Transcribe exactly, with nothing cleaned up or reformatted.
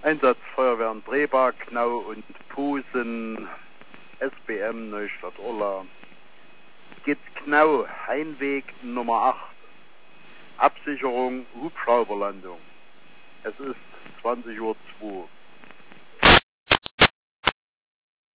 Einsatz Feuerwehren Breba, Knau und Pusen, S B M Neustadt-Urla. Geht Knau, Heimweg Nummer acht. Absicherung, Hubschrauberlandung. Es ist zwanzig Uhr zwei.